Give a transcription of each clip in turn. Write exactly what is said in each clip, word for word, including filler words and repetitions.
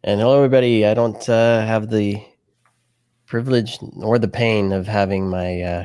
And hello, everybody. I don't uh, have the privilege or the pain of having my uh,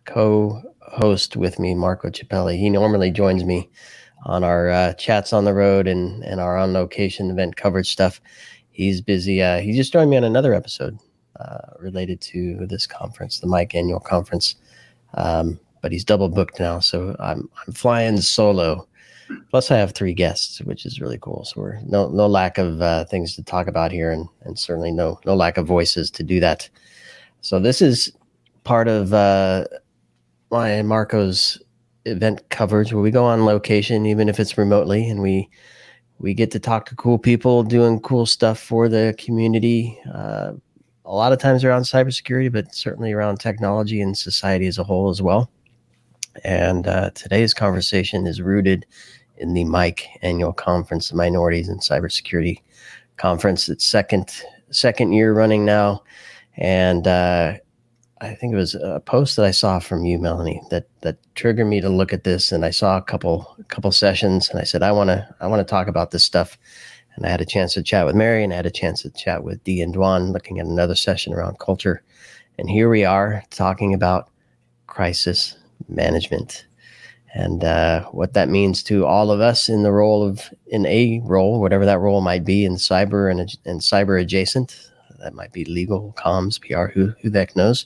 co-host with me, Marco Cippelli. He normally joins me on our uh, chats on the road and, and our on-location event coverage stuff. He's busy. Uh, he just joined me on another episode uh, related to this conference, the Mike Annual Conference. Um, but he's double booked now, so I'm I'm flying solo. Plus, I have three guests, which is really cool. So we're no no lack of uh, things to talk about here, and and certainly no no lack of voices to do that. So this is part of uh, my and Marco's event coverage, where we go on location, even if it's remotely, and we we get to talk to cool people doing cool stuff for the community. Uh, a lot of times around cybersecurity, but certainly around technology and society as a whole as well. And uh, today's conversation is rooted in the Mike Annual Conference, the Minorities in Cybersecurity Conference. It's second second year running now, and uh, I think it was a post that I saw from you, Melanie, that that triggered me to look at this. And I saw a couple a couple sessions, and I said, I want to I want to talk about this stuff. And I had a chance to chat with Mary, and I had a chance to chat with Dee and Dwan, looking at another session around culture. And here we are talking about crisis management and uh, what that means to all of us in the role of, in a role, whatever that role might be, in cyber and, and cyber adjacent. That might be legal, comms, P R, who, who the heck knows.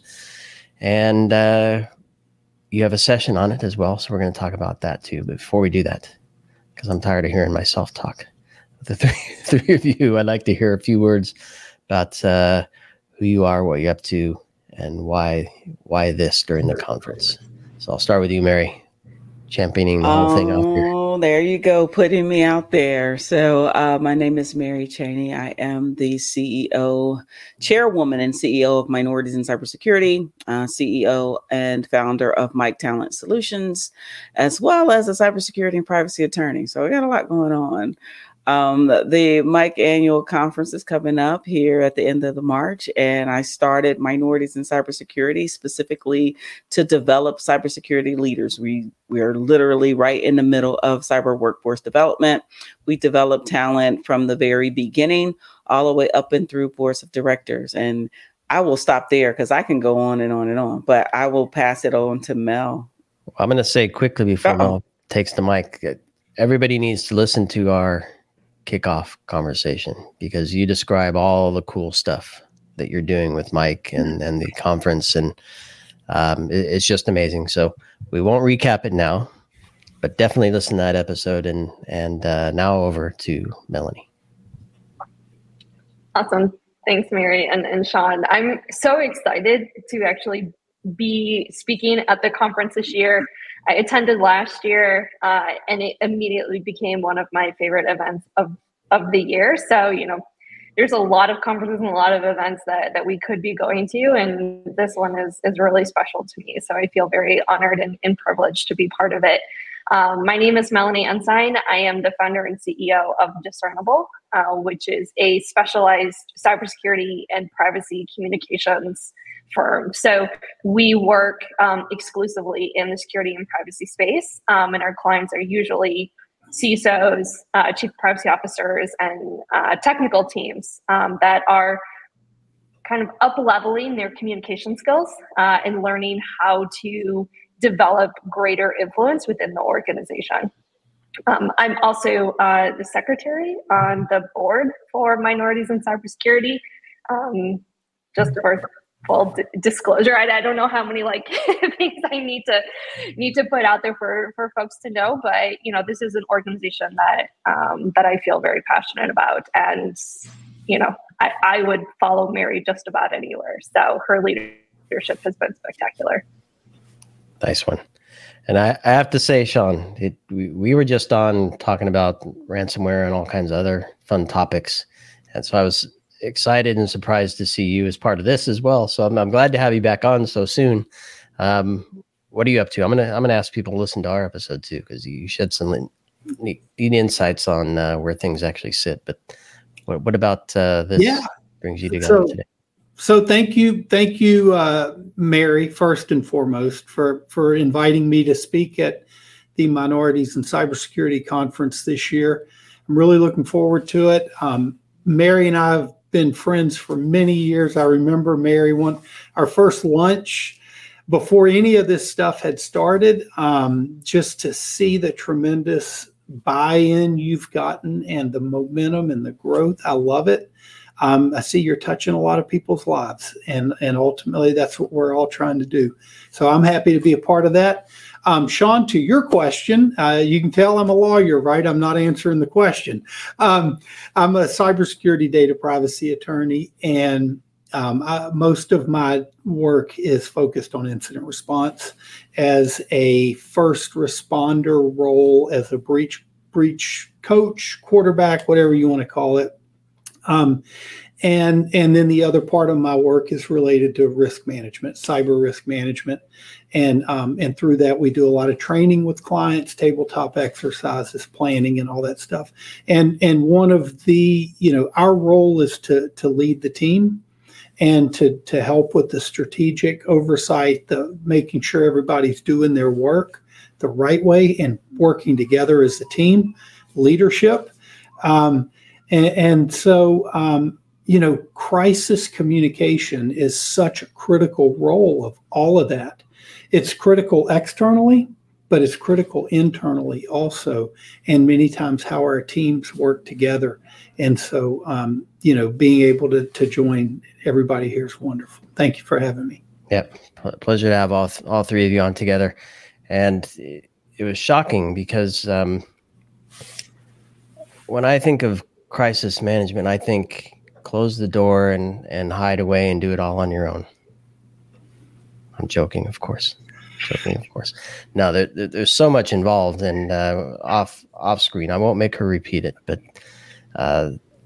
And uh, you have a session on it as well, so we're going to talk about that too. But before we do that, because I'm tired of hearing myself talk, the three, three of you, I'd like to hear a few words about uh, who you are, what you're up to, and why why this during the conference. So I'll start with you, Mary, championing the whole oh, thing out here. Oh, there you go, putting me out there. So uh, my name is Mary Cheney. I am the C E O, chairwoman and C E O of Minorities in Cybersecurity, uh, C E O and founder of Mike Talent Solutions, as well as a cybersecurity and privacy attorney. So we got a lot going on. Um, the Mike Annual Conference is coming up here at the end of the March, and I started Minorities in Cybersecurity specifically to develop cybersecurity leaders. We we are literally right in the middle of cyber workforce development. We develop talent from the very beginning all the way up and through boards of directors. And I will stop there because I can go on and on and on, but I will pass it on to Mel. I'm going to say quickly before Uh-oh. Mel takes the mic, everybody needs to listen to our kickoff conversation, because you describe all the cool stuff that you're doing with Mike and, and the conference, and um, it, it's just amazing. So we won't recap it now, but definitely listen to that episode. And and uh, now over to Melanie. Awesome. Thanks, Mary and, and Sean. I'm so excited to actually be speaking at the conference this year. I attended last year, uh, and it immediately became one of my favorite events of, of the year. So, you know, there's a lot of conferences and a lot of events that, that we could be going to, and this one is, is really special to me. So I feel very honored and, and privileged to be part of it. Um, my name is Melanie Ensign. I am the founder and C E O of Discernible, uh, which is a specialized cybersecurity and privacy communications firm. So we work um, exclusively in the security and privacy space, um, and our clients are usually C I S Os, uh, chief privacy officers, and uh, technical teams um, that are kind of up-leveling their communication skills uh, and learning how to develop greater influence within the organization. Um, I'm also uh, the secretary on the board for Minorities in Cybersecurity. Um, just for full d- disclosure, I, I don't know how many like things I need to need to put out there for, for folks to know, but you know, this is an organization that um, that I feel very passionate about, and you know, I, I would follow Mary just about anywhere. So her leadership has been spectacular. Nice one. And I, I have to say, Sean, it, we, we were just on talking about ransomware and all kinds of other fun topics. And so I was excited and surprised to see you as part of this as well. So I'm, I'm glad to have you back on so soon. Um, what are you up to? I'm going to I'm gonna ask people to listen to our episode too, because you shed some neat, neat insights on uh, where things actually sit. But what, what about uh, this yeah. brings you together so, today? So thank you, thank you, uh, Mary, first and foremost, for, for inviting me to speak at the Minorities in Cybersecurity Conference this year. I'm really looking forward to it. Um, Mary and I have been friends for many years. I remember Mary one our first lunch before any of this stuff had started, um, just to see the tremendous buy-in you've gotten and the momentum and the growth. I love it. Um, I see you're touching a lot of people's lives, and, and ultimately that's what we're all trying to do. So I'm happy to be a part of that. Um, Sean, to your question, uh, you can tell I'm a lawyer, right? I'm not answering the question. Um, I'm a cybersecurity data privacy attorney, and um, I, most of my work is focused on incident response as a first responder role, as a breach breach coach, quarterback, whatever you want to call it. Um, and and then the other part of my work is related to risk management, cyber risk management. And um, and through that, we do a lot of training with clients, tabletop exercises, planning, and all that stuff. And and one of the, you know, our role is to to lead the team and to to help with the strategic oversight, the making sure everybody's doing their work the right way and working together as a team, leadership. Um, and, and so, um, you know, crisis communication is such a critical role of all of that. It's critical externally, but it's critical internally also. And many times how our teams work together. And so, um, you know, being able to, to join everybody here is wonderful. Thank you for having me. Yep. Pleasure to have all, all three of you on together. And it, it was shocking because um, when I think of crisis management, I think close the door and, and hide away and do it all on your own. I'm joking, of course. Joking, of course. No, there, there, there's so much involved, and uh, off off screen, I won't make her repeat it, but uh,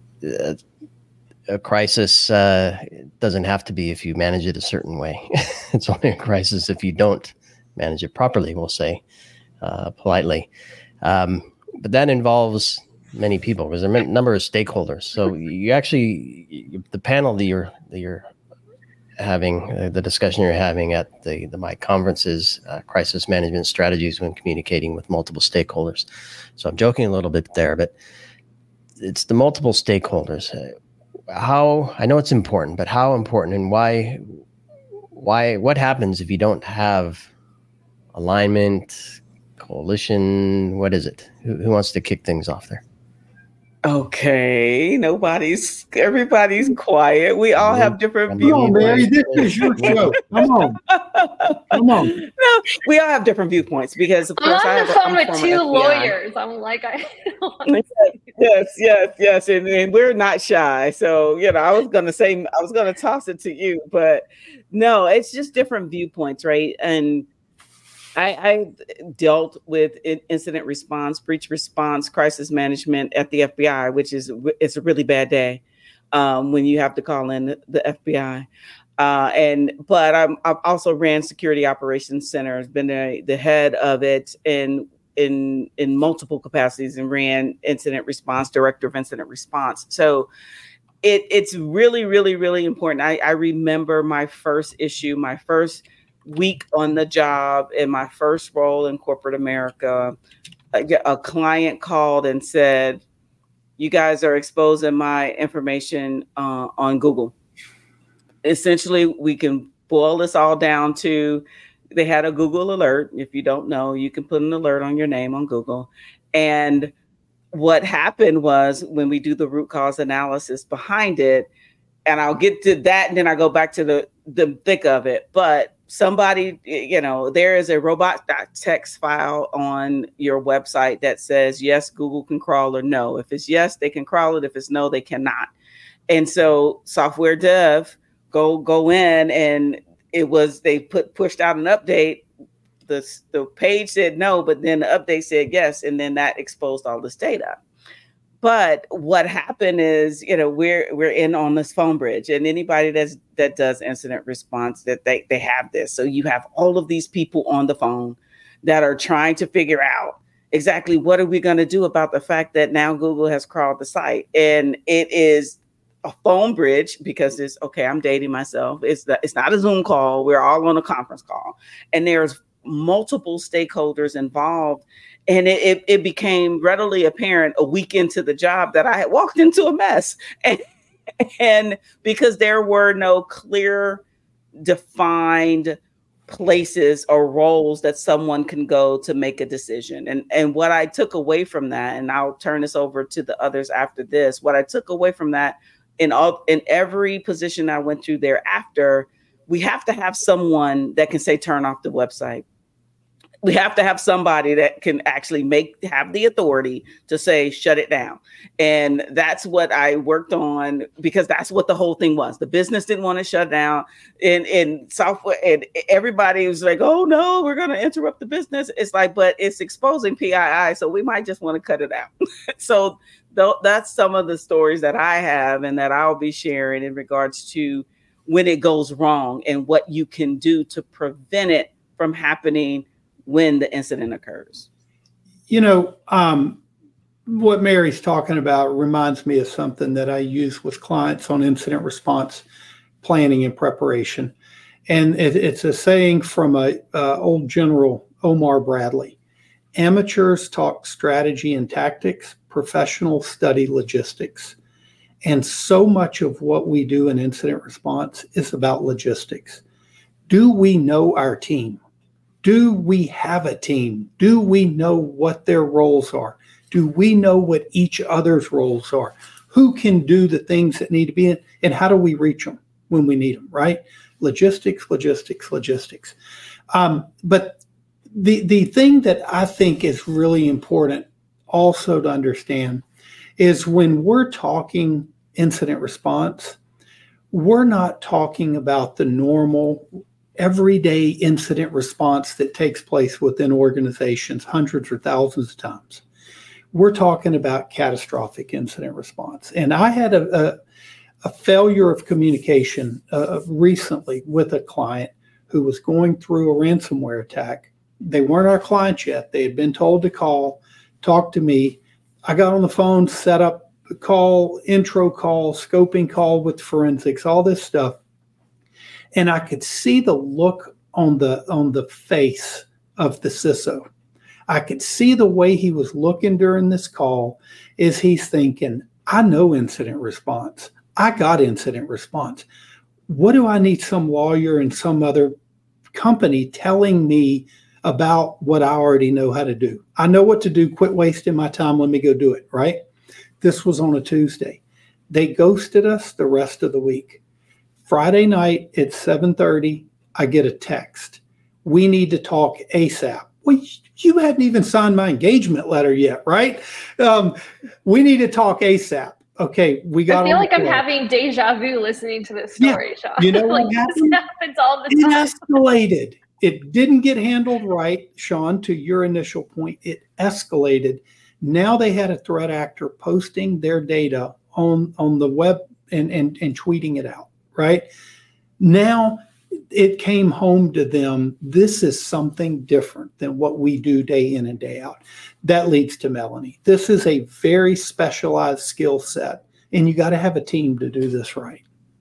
a crisis uh, doesn't have to be if you manage it a certain way. It's only a crisis if you don't manage it properly, we'll say uh, politely. Um, but that involves many people. There's a number of stakeholders. So you actually, you, the panel that you're that you're having, uh, the discussion you're having at the the Mike conferences, uh, crisis management strategies when communicating with multiple stakeholders. So I'm joking a little bit there, but it's the multiple stakeholders. How, I know it's important, but how important and why? Why? What happens if you don't have alignment, coalition? What is it? Who, who wants to kick things off there? Okay, nobody's, everybody's quiet. We all have different views. Come on, Mary, this is your show. Come on, come on. No, we all have different viewpoints because, of course, I'm on I have the a, phone I'm with from two F B I. lawyers. I'm like, I. Yes, yes, yes, and, and we're not shy. So, you know, I was gonna say, I was gonna toss it to you, but no, it's just different viewpoints, right? And I, I dealt with incident response, breach response, crisis management at the F B I, which is it's a really bad day um, when you have to call in the F B I. Uh, and but I'm, I've also ran security operations centers, been the, the head of it in in in multiple capacities, and ran incident response, director of incident response. So it it's really, really, really important. I, I remember my first issue, my first week on the job in my first role in corporate America. A, a client called and said, "You guys are exposing my information uh, on Google." Essentially, we can boil this all down to, they had a Google alert. If you don't know, you can put an alert on your name on Google. And what happened was, when we do the root cause analysis behind it, and I'll get to that, and then I go back to the, the thick of it. But somebody, you know, there is a robot.txt file on your website that says, yes, Google can crawl, or no. If it's yes, they can crawl it. If it's no, they cannot. And so software dev go go in, and it was, they put pushed out an update. The, the page said no, but then the update said yes. And then that exposed all this data. But what happened is, you know, we're we're in on this phone bridge, and anybody that's that does incident response, that they they have this. So you have all of these people on the phone that are trying to figure out exactly what are we going to do about the fact that now Google has crawled the site, and it is a phone bridge because it's okay. I'm dating myself. It's the, it's not a Zoom call. We're all on a conference call, and there's multiple stakeholders involved. And it, it, it became readily apparent a week into the job that I had walked into a mess. And, and because there were no clear, defined places or roles that someone can go to make a decision. And, and what I took away from that, and I'll turn this over to the others after this, what I took away from that in all, in every position I went through thereafter, we have to have someone that can say, turn off the website. We have to have somebody that can actually make, have the authority to say, shut it down. And that's what I worked on, because that's what the whole thing was. The business didn't want to shut down, and, and software, and everybody was like, oh no, we're going to interrupt the business. It's like, but it's exposing P I I. So we might just want to cut it out. So th- that's some of the stories that I have and that I'll be sharing in regards to when it goes wrong and what you can do to prevent it from happening when the incident occurs. You know, um, what Mary's talking about reminds me of something that I use with clients on incident response planning and preparation. And it, it's a saying from a uh, old General Omar Bradley: amateurs talk strategy and tactics, professionals study logistics. And so much of what we do in incident response is about logistics. Do we know our team? Do we have a team? Do we know what their roles are? Do we know what each other's roles are? Who can do the things that need to be in? And how do we reach them when we need them, right? Logistics, logistics, logistics. Um, but the, the thing that I think is really important also to understand is when we're talking incident response, we're not talking about the normal everyday incident response that takes place within organizations hundreds or thousands of times. We're talking about catastrophic incident response. And I had a, a, a failure of communication uh, recently with a client who was going through a ransomware attack. They weren't our clients yet. They had been told to call, talk to me. I got on the phone, set up a call, intro call, scoping call with forensics, all this stuff. And I could see the look on the on the face of the C I S O. I could see the way he was looking during this call is he's thinking, I know incident response. I got incident response. What do I need some lawyer and some other company telling me about what I already know how to do? I know what to do. Quit wasting my time. Let me go do it, right? This was on a Tuesday. They ghosted us the rest of the week. Friday night at seven thirty, I get a text. We need to talk ASAP. Well, you hadn't even signed my engagement letter yet, right? Um, we need to talk ASAP. Okay, we got. I feel like I'm having deja vu listening to this story, yeah. Sean. You know like what happened? This happens all the it time. It escalated. It didn't get handled right, Sean, to your initial point. It escalated. Now they had a threat actor posting their data on, on the web and, and, and tweeting it out. Right now, it came home to them. This is something different than what we do day in and day out. That leads to Melanie. This is a very specialized skill set, and you got to have a team to do this right.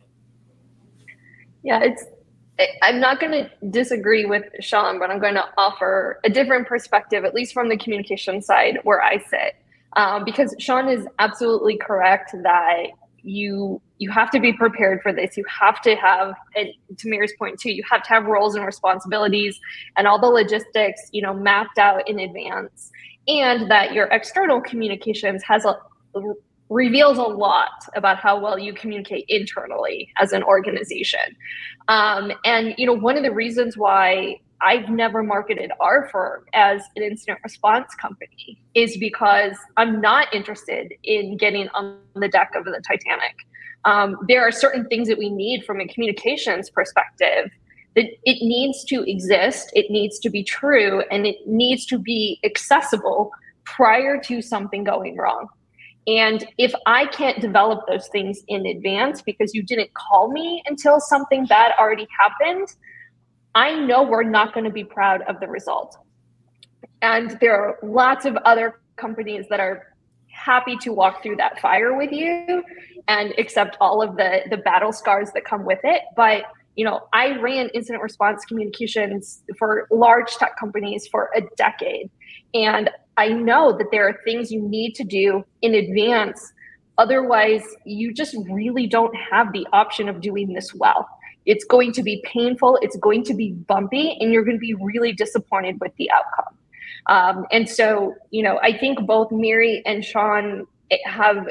Yeah, it's. I'm not going to disagree with Sean, but I'm going to offer a different perspective, at least from the communication side where I sit, um, because Sean is absolutely correct that you. You have to be prepared for this. You have to have, and to Mary's point too, you have to have roles and responsibilities and all the logistics, you know, mapped out in advance, and that your external communications has a reveals a lot about how well you communicate internally as an organization. Um, and, you know, one of the reasons why I've never marketed our firm as an incident response company is because I'm not interested in getting on the deck of the Titanic. Um, there are certain things that we need from a communications perspective that it needs to exist, it needs to be true, and it needs to be accessible prior to something going wrong. And if I can't develop those things in advance because you didn't call me until something bad already happened, I know we're not going to be proud of the result. And there are lots of other companies that are happy to walk through that fire with you and accept all of the, the battle scars that come with it. But you know, I ran incident response communications for large tech companies for a decade. And I know that there are things you need to do in advance. Otherwise, you just really don't have the option of doing this well. It's going to be painful, it's going to be bumpy, and you're going to be really disappointed with the outcome. Um, and so, you know, I think both Mary and Sean have,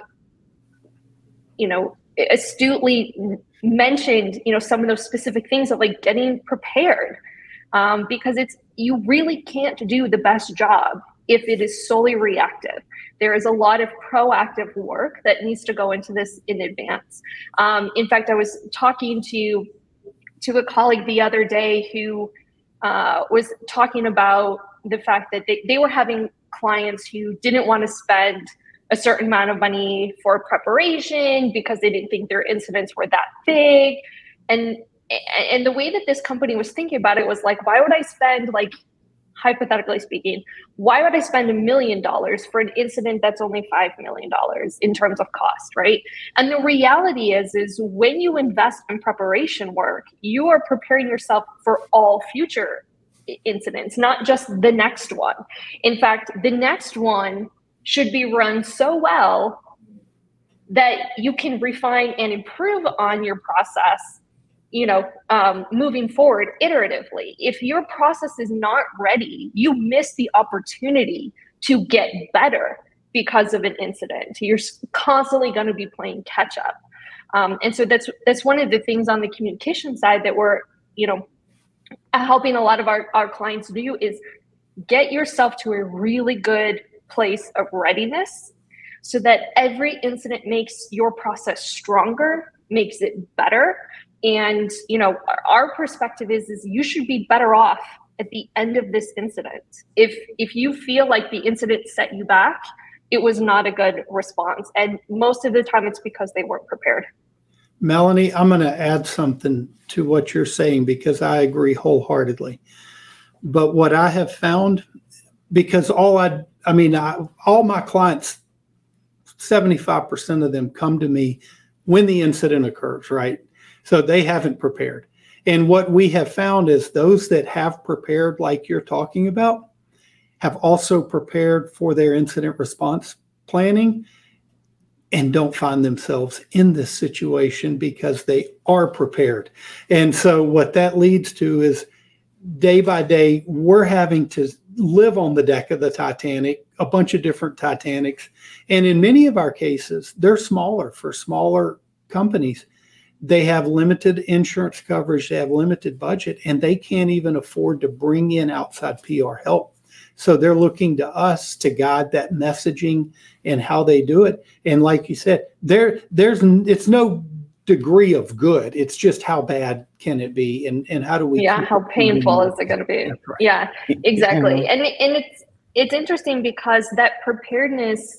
you know, astutely mentioned, you know, some of those specific things of like getting prepared, um, because it's, you really can't do the best job if it is solely reactive. There is a lot of proactive work that needs to go into this in advance. Um, in fact, I was talking to to a colleague the other day who uh, was talking about the fact that they, they were having clients who didn't want to spend a certain amount of money for preparation because they didn't think their incidents were that big. And and the way that this company was thinking about it was like, why would I spend, like, hypothetically speaking, why would I spend a million dollars for an incident that's only five million dollars in terms of cost, right? And the reality is, is when you invest in preparation work, you are preparing yourself for all future incidents, not just the next one. In fact, the next one should be run so well that you can refine and improve on your process, you know, um, moving forward iteratively. If your process is not ready, you miss the opportunity to get better because of an incident. You're constantly going to be playing catch up. Um, and so that's that's one of the things on the communication side that we're, you know, helping a lot of our, our clients do is get yourself to a really good place of readiness so that every incident makes your process stronger, makes it better. And, you know, our perspective is, is you should be better off at the end of this incident. If if you feel like the incident set you back, it was not a good response. And most of the time it's because they weren't prepared. Melanie, I'm going to add something to what you're saying because I agree wholeheartedly. But what I have found, because all I, I mean, I, all my clients, seventy-five percent of them come to me when the incident occurs, right? So they haven't prepared. And what we have found is those that have prepared, like you're talking about, have also prepared for their incident response planning and don't find themselves in this situation because they are prepared. And so what that leads to is day by day, we're having to live on the deck of the Titanic, a bunch of different Titanics. And in many of our cases, they're smaller for smaller companies. They have limited insurance coverage, they have limited budget, and they can't even afford to bring in outside P R help. So they're looking to us to guide that messaging and how they do it. And like you said, there, there's it's no degree of good. It's just how bad can it be, and, and how do we? Yeah, how painful is it going to be? Right. Yeah, exactly. And and it's it's interesting because that preparedness.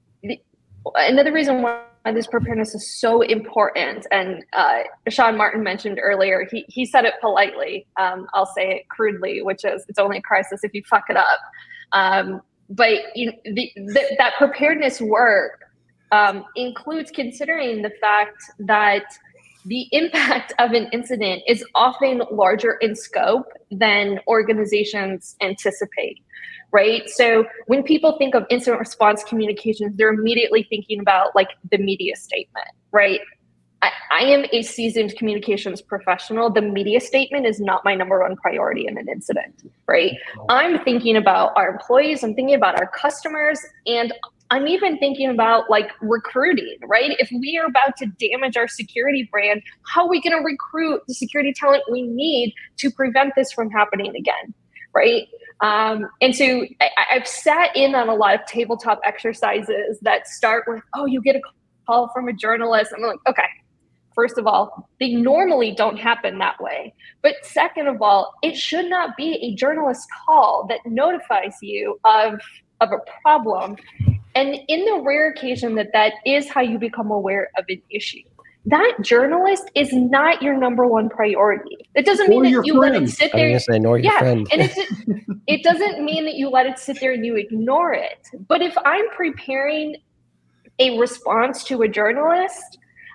Another reason why this preparedness is so important, and uh, Sean Martin mentioned earlier, he he said it politely. Um, I'll say it crudely, which is it's only a crisis if you fuck it up. Um, but you know, the, the, that preparedness work um, includes considering the fact that the impact of an incident is often larger in scope than organizations anticipate. Right. So when people think of incident response communications, they're immediately thinking about like the media statement. Right. I, I am a seasoned communications professional. The media statement is not my number one priority in an incident. Right. I'm thinking about our employees. I'm thinking about our customers. And I'm even thinking about like recruiting. Right. If we are about to damage our security brand, how are we going to recruit the security talent we need to prevent this from happening again? Right. Um, and so I, I've sat in on a lot of tabletop exercises that start with, oh, you get a call from a journalist. I'm like, okay, first of all, they normally don't happen that way. But second of all, it should not be a journalist call that notifies you of, of a problem. And in the rare occasion that that is how you become aware of an issue, that journalist is not your number one priority. That doesn't mean that you let it sit there. Say, nor your yeah, friend. and it's, it doesn't mean that you let it sit there and you ignore it. But if I'm preparing a response to a journalist,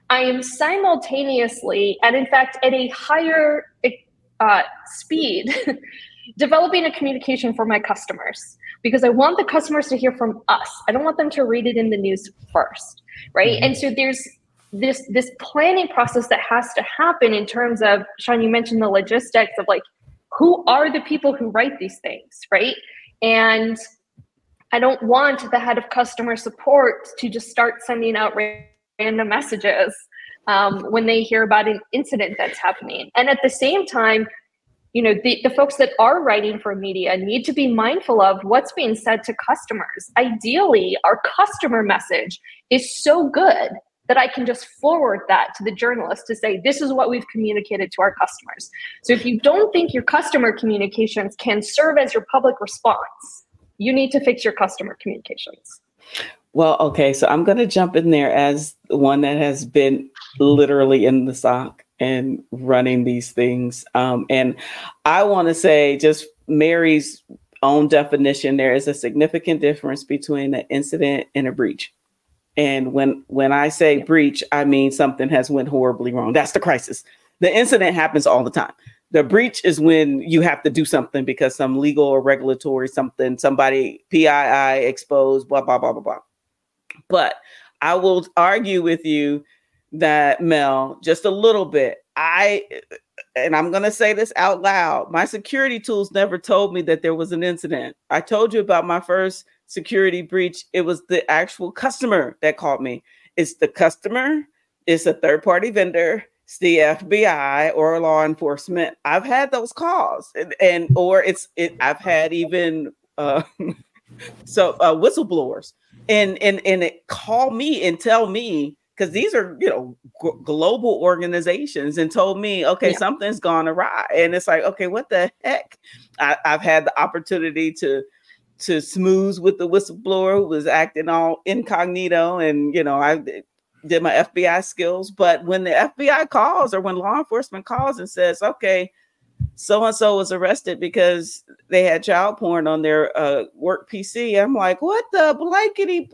I am simultaneously, and in fact, at a higher uh, speed, developing a communication for my customers, because I want the customers to hear from us. I don't want them to read it in the news first, right? Mm-hmm. And so there's this this planning process that has to happen in terms of, Sean, you mentioned the logistics of like, who are the people who write these things, right? And I don't want the head of customer support to just start sending out random messages um, when they hear about an incident that's happening. And at the same time, you know, the, the folks that are writing for media need to be mindful of what's being said to customers. Ideally, our customer message is so good that I can just forward that to the journalist to say, this is what we've communicated to our customers. So if you don't think your customer communications can serve as your public response, you need to fix your customer communications. Well, okay, so I'm going to jump in there as one that has been literally in the S O C and running these things. Um, and I want to say, just Mary's own definition, there is a significant difference between an incident and a breach. And when when I say breach, I mean something has went horribly wrong. That's the crisis. The incident happens all the time. The breach is when you have to do something because some legal or regulatory something, somebody P I I exposed, blah, blah, blah, blah, blah. But I will argue with you that, Mel, just a little bit. I, and I'm going to say this out loud, my security tools never told me that there was an incident. I told you about my first security breach. It was the actual customer that called me. It's the customer, it's a third party vendor, it's the F B I or law enforcement. I've had those calls, and, and or it's it. I've had even uh, so uh, whistleblowers, and and and it call me and tell me, because these are, you know, g- global organizations, and told me, okay, yeah. something's gone awry, and it's like, okay, what the heck? I, I've had the opportunity to. to smooth with the whistleblower who was acting all incognito. And, you know, I did my F B I skills. But when the F B I calls or when law enforcement calls and says, okay, so-and-so was arrested because they had child porn on their uh, work P C, I'm like, what the blankety?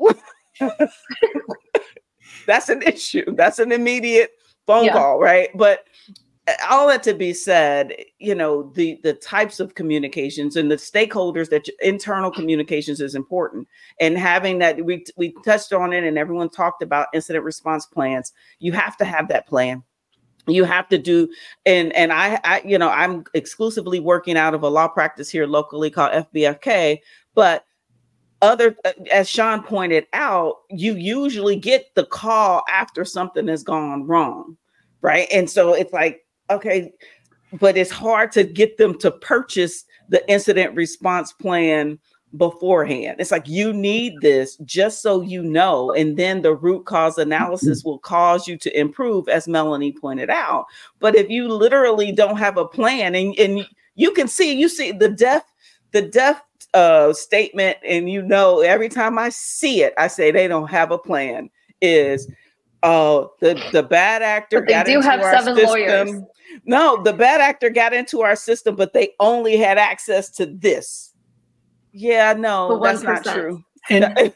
That's an issue. That's an immediate phone yeah. call, right? But all that to be said, you know, the the types of communications and the stakeholders, that internal communications is important. And having that, we we touched on it and everyone talked about incident response plans. You have to have that plan. You have to do, and and I, I you know, I'm exclusively working out of a law practice here locally called F B F K, but other, as Sean pointed out, you usually get the call after something has gone wrong, right? And so it's like, okay, but it's hard to get them to purchase the incident response plan beforehand. It's like, you need this just so you know, and then the root cause analysis will cause you to improve, as Melanie pointed out. But if you literally don't have a plan, and, and you can see, you see the death, the death uh, statement, and you know, every time I see it, I say they don't have a plan. Is oh, the the bad actor but they got do into have our seven system. lawyers. No, the bad actor got into our system, but they only had access to this. Yeah, no, that's not true. And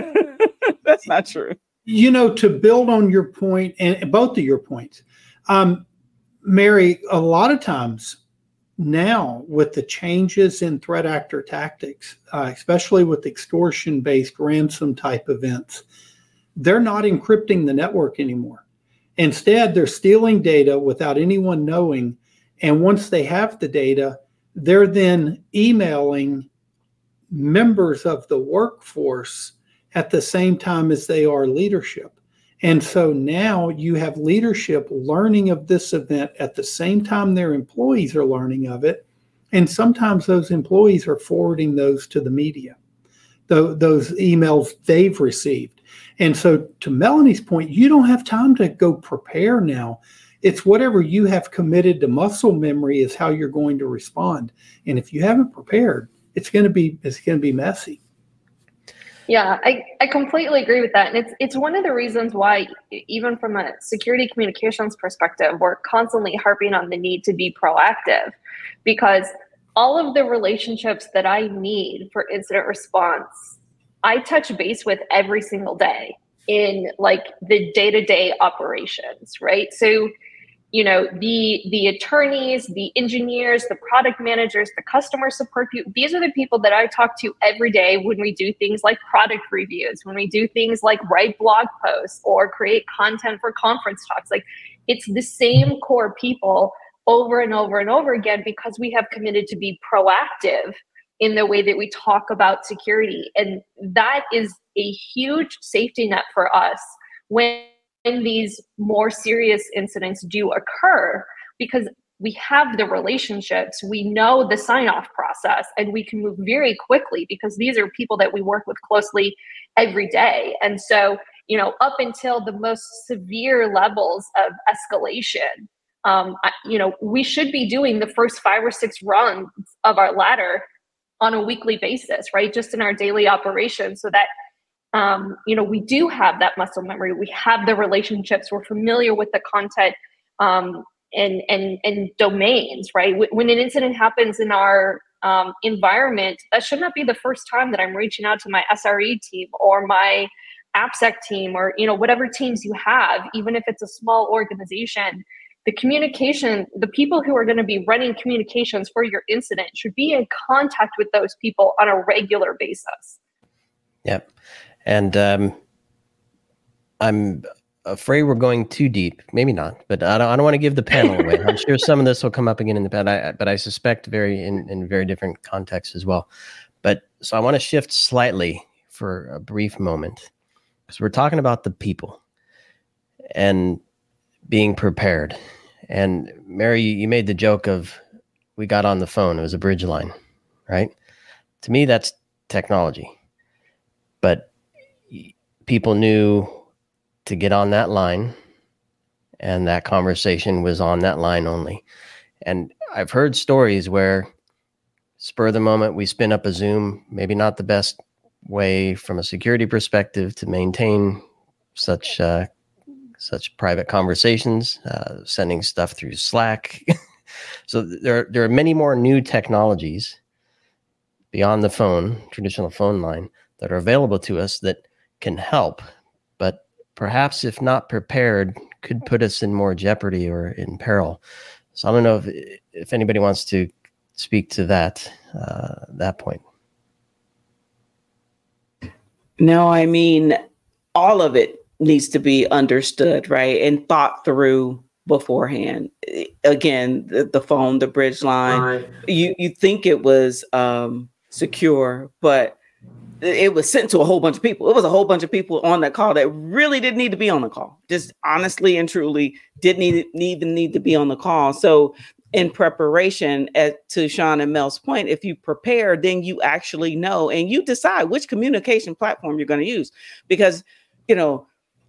that's not true. You know, to build on your point, and both of your points, um, Mary, a lot of times now with the changes in threat actor tactics, uh, especially with extortion-based ransom type events, they're not encrypting the network anymore. Instead, they're stealing data without anyone knowing. And once they have the data, they're then emailing members of the workforce at the same time as they are leadership. And so now you have leadership learning of this event at the same time their employees are learning of it. And sometimes those employees are forwarding those to the media, th- those emails they've received. And so to Melanie's point, you don't have time to go prepare now. It's whatever you have committed to muscle memory is how you're going to respond. And if you haven't prepared, it's going to be it's going to be messy. Yeah, I, I completely agree with that. And it's it's one of the reasons why, even from a security communications perspective, we're constantly harping on the need to be proactive, because all of the relationships that I need for incident response, I touch base with every single day. in like the day-to-day operations, right? So, you know, the the attorneys, the engineers, the product managers, the customer support people, these are the people that I talk to every day when we do things like product reviews, when we do things like write blog posts or create content for conference talks. Like, it's the same core people over and over and over again, because we have committed to be proactive in the way that we talk about security. And that is a huge safety net for us when these more serious incidents do occur, because we have the relationships, we know the sign-off process, and we can move very quickly because these are people that we work with closely every day. And so, you know, up until the most severe levels of escalation, um, you know, we should be doing the first five or six runs of our ladder on a weekly basis, right? Just in our daily operations, so that Um, you know, we do have that muscle memory. We have the relationships. We're familiar with the content um, and, and, and domains, right? When an incident happens in our um, environment, that should not be the first time that I'm reaching out to my S R E team or my AppSec team, or, you know, whatever teams you have, even if it's a small organization. The communication, the people who are going to be running communications for your incident should be in contact with those people on a regular basis. Yep. And um, I'm afraid we're going too deep. Maybe not, but I don't, I don't want to give the panel away. I'm sure some of this will come up again in the panel, but I suspect very in, in very different contexts as well. But so I want to shift slightly for a brief moment, because we're talking about the people and being prepared. And Mary, you made the joke of, we got on the phone, it was a bridge line, right? To me, that's technology. But people knew to get on that line, and that conversation was on that line only. And I've heard stories where, spur of the moment, we spin up a Zoom, maybe not the best way from a security perspective to maintain such uh, such private conversations, uh, sending stuff through Slack. So there, there are many more new technologies beyond the phone, traditional phone line, that are available to us that can help, but perhaps if not prepared, could put us in more jeopardy or in peril. So I don't know if if anybody wants to speak to that uh, that point. No, I mean, all of it needs to be understood, right, and thought through beforehand. Again, the, the phone, the bridge line, right. you you think it was um, secure, but it was sent to a whole bunch of people. It was a whole bunch of people on that call that really didn't need to be on the call. Just honestly and truly didn't need, even need to be on the call. So in preparation, at, to Sean and Mel's point, if you prepare, then you actually know, and you decide which communication platform you're going to use. Because, you know,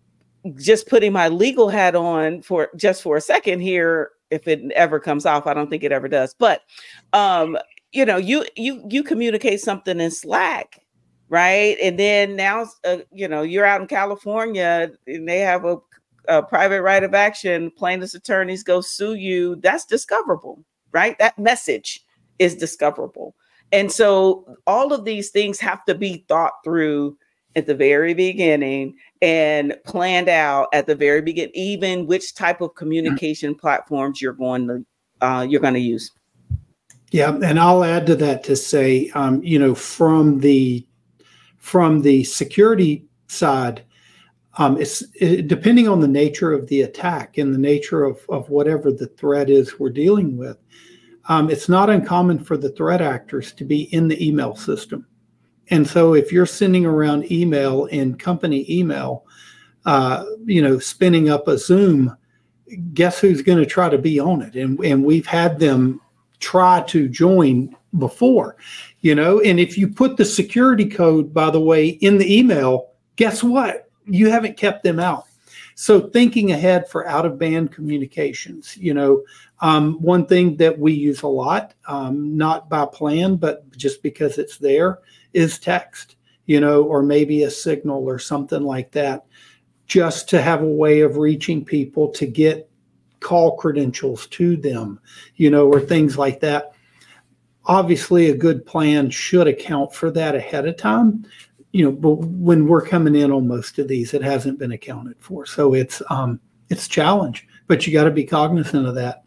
just putting my legal hat on for just for a second here, if it ever comes off, I don't think it ever does. But, um, you know, you you you communicate something in Slack, right? And then now, uh, you know, you're out in California and they have a, a private right of action, plaintiff's attorneys go sue you. That's discoverable, right? That message is discoverable. And so all of these things have to be thought through at the very beginning and planned out at the very beginning, even which type of communication platforms you're going to, uh, you're going to use. Yeah. And I'll add to that to say, um, you know, from the From the security side, um, it's it, depending on the nature of the attack and the nature of, of whatever the threat is we're dealing with, um, it's not uncommon for the threat actors to be in the email system. And so if you're sending around email and company email, uh, you know, spinning up a Zoom, guess who's going to try to be on it? And, and we've had them try to join before, you know, and if you put the security code, by the way, in the email, guess what? You haven't kept them out. So thinking ahead for out of band communications, you know, um, one thing that we use a lot, um, not by plan, but just because it's there, is text, you know, or maybe a signal or something like that, just to have a way of reaching people to get call credentials to them, you know, or things like that. Obviously, a good plan should account for that ahead of time. you know, but when we're coming in on most of these, it hasn't been accounted for. So it's um, it's a challenge, but you got to be cognizant of that.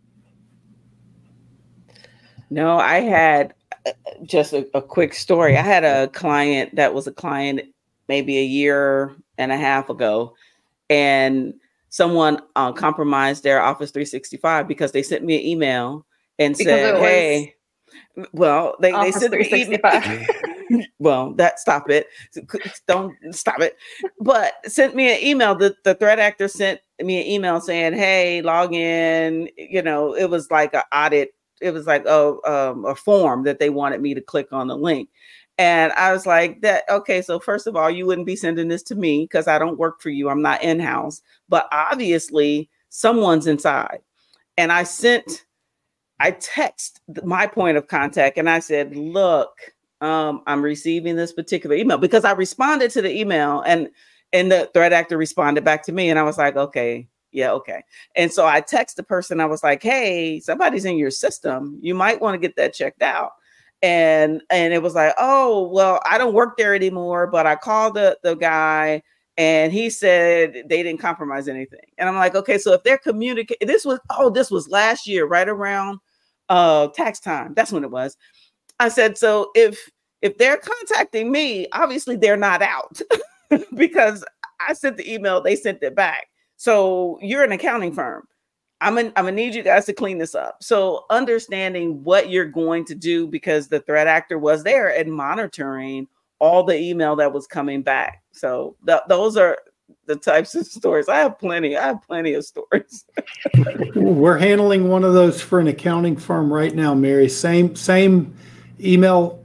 No, I had just a, a quick story. I had a client that was a client maybe a year and a half ago, and someone uh, compromised their Office three sixty-five because they sent me an email and Because said, it was "Hey, well, they, they Office sent me three sixty-five. email." Well, that stop it. Don't stop it. But sent me an email. The, the threat actor sent me an email saying, "Hey, log in." You know, it was like an audit. It was like a, um, a form that they wanted me to click on the link. And I was like, that, okay, so first of all, you wouldn't be sending this to me because I don't work for you. I'm not in-house. But obviously someone's inside. And I sent, I text my point of contact and I said, look, um, I'm receiving this particular email, because I responded to the email and, and the threat actor responded back to me. And I was like, okay, yeah, okay. And so I text the person. I was like, hey, somebody's in your system. You might want to get that checked out. And and it was like, oh, well, I don't work there anymore, but I called the, the guy and he said they didn't compromise anything. And I'm like, okay, so if they're communicating, this was, oh, this was last year, right around uh, tax time. That's when it was. I said, so if if they're contacting me, obviously they're not out because I sent the email, they sent it back. So you're an accounting firm. I'm gonna I'm gonna need you guys to clean this up. So understanding what you're going to do, because the threat actor was there and monitoring all the email that was coming back. So th- those are the types of stories. I have plenty. I have plenty of stories. We're handling one of those for an accounting firm right now, Mary. Same same email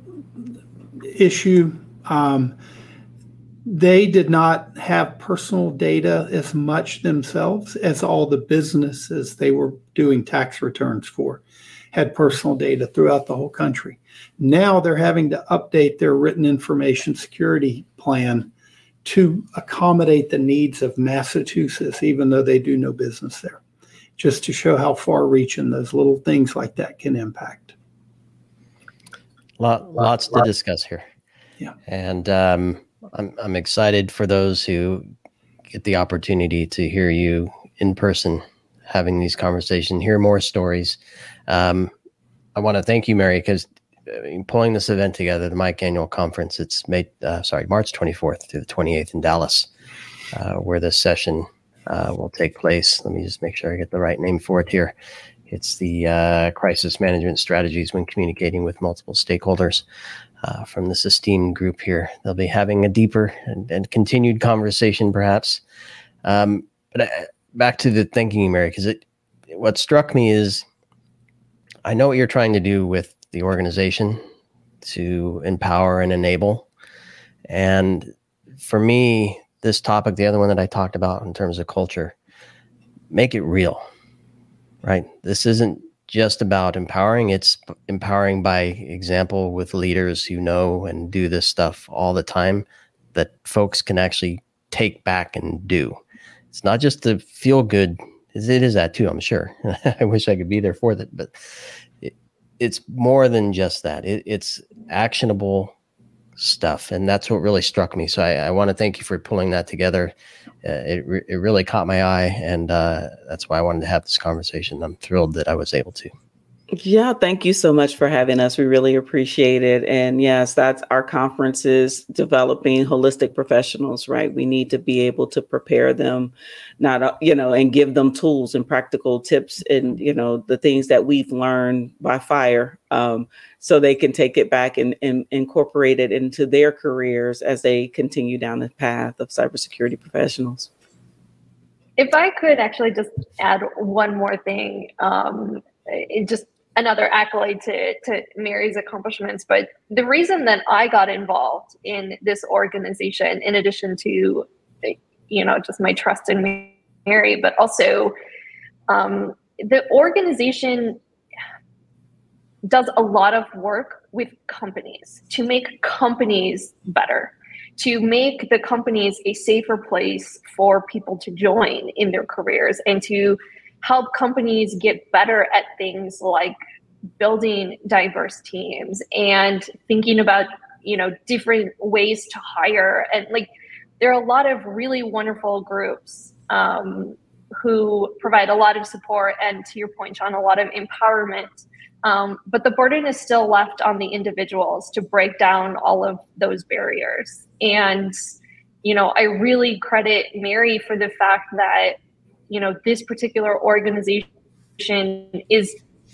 issue. Um, They did not have personal data as much themselves as all the businesses they were doing tax returns for had personal data throughout the whole country. Now they're having to update their written information security plan to accommodate the needs of Massachusetts, even though they do no business there, just to show how far-reaching those little things like that can impact. Lot, lots to discuss here. Yeah. And, um, I'm I'm excited for those who get the opportunity to hear you in person, having these conversations, hear more stories. Um, I want to thank you, Mary, because pulling this event together, the Mike Annual Conference, it's May, uh, sorry, March twenty-fourth through the twenty-eighth in Dallas, uh, where this session uh, will take place. Let me just make sure I get the right name for it here. It's the uh, Crisis Management Strategies when Communicating with Multiple Stakeholders. Uh, from this esteemed group here. They'll be having a deeper and, and continued conversation, perhaps. Um, but uh, back to the thinking, Mary, because it, what struck me is I know what you're trying to do with the organization to empower and enable. And for me, this topic, the other one that I talked about in terms of culture, make it real, right? This isn't just about empowering. It's empowering by example with leaders who know and do this stuff all the time that folks can actually take back and do. It's not just the feel good. It is that too, I'm sure. I wish I could be there for that, but it, it's more than just that. It, it's actionable stuff. And that's what really struck me. So I, I want to thank you for pulling that together. Uh, it, re- it really caught my eye. And uh, that's why I wanted to have this conversation. I'm thrilled that I was able to. Yeah, thank you so much for having us. We really appreciate it. And yes, that's our conferences, developing holistic professionals, right? We need to be able to prepare them, not, you know, and give them tools and practical tips and, you know, the things that we've learned by fire, um, so they can take it back and, and incorporate it into their careers as they continue down the path of cybersecurity professionals. If I could actually just add one more thing, um, it just another accolade to, to Mary's accomplishments. But the reason that I got involved in this organization, in addition to, you know, just my trust in Mary, but also um, the organization does a lot of work with companies to make companies better, to make the companies a safer place for people to join in their careers, and to help companies get better at things like building diverse teams and thinking about, you know, different ways to hire. And like, there are a lot of really wonderful groups um, who provide a lot of support and, to your point, Sean, a lot of empowerment. Um, but the burden is still left on the individuals to break down all of those barriers. And, you know, I really credit Mary for the fact that, you know, this particular organization is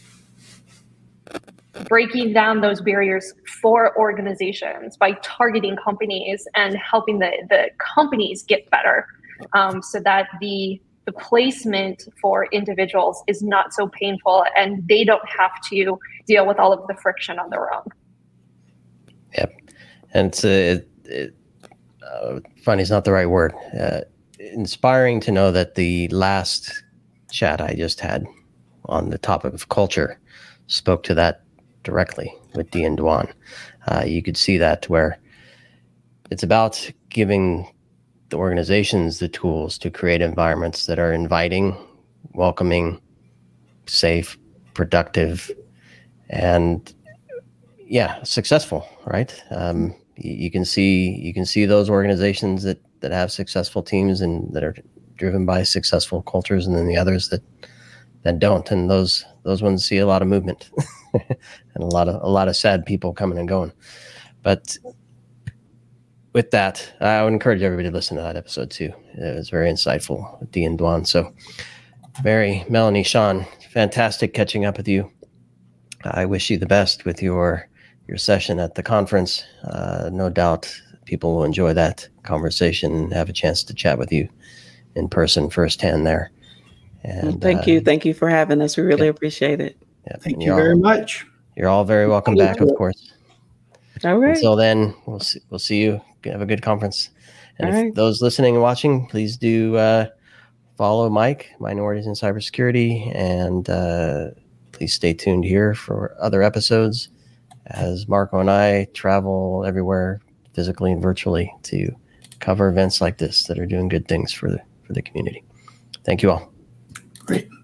breaking down those barriers for organizations by targeting companies and helping the, the companies get better, um, so that the the placement for individuals is not so painful and they don't have to deal with all of the friction on their own. Yep. And it's, uh, it, it, uh, funny is not the right word. Uh, inspiring to know that the last chat I just had on the topic of culture spoke to that directly with Dee and Dwan. Uh, you could see that where it's about giving the organizations the tools to create environments that are inviting, welcoming, safe, productive, and yeah, successful, right? Um, you, you can see you can see those organizations that that have successful teams and that are driven by successful cultures, and then the others that that don't, and those those ones see a lot of movement and a lot of a lot of sad people coming and going. But with that, I would encourage everybody to listen to that episode too. It was very insightful with Dee and Dwan. So, Mary, Melanie, Sean, fantastic catching up with you. I wish you the best with your your session at the conference. Uh, no doubt people will enjoy that conversation and have a chance to chat with you in person firsthand there. And thank uh, you. Thank you for having us. We really good. appreciate it. Yeah, Thank you very all, much. You're all very welcome back, of course. All right. Until then, we'll see, we'll see you. Have a good conference. And all if right. those listening and watching, please do uh, follow Mike, Minorities in Cybersecurity, and uh, please stay tuned here for other episodes as Marco and I travel everywhere, physically and virtually, to cover events like this that are doing good things for the for the community. Thank you all. Great.